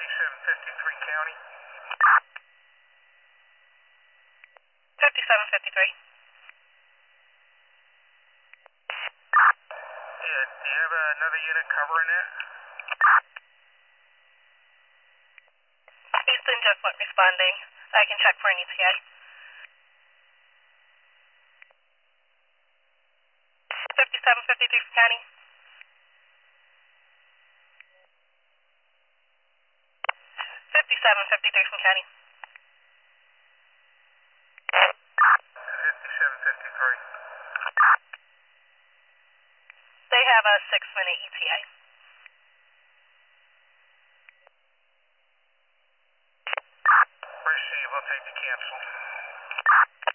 5753 County. 5753. Yeah, do you have another unit covering it? Houston just went responding. I can check for an ETA. 5753 for County. 5753 from County. 5753. They have a 6-minute ETA. Receive, I'll take the cancel.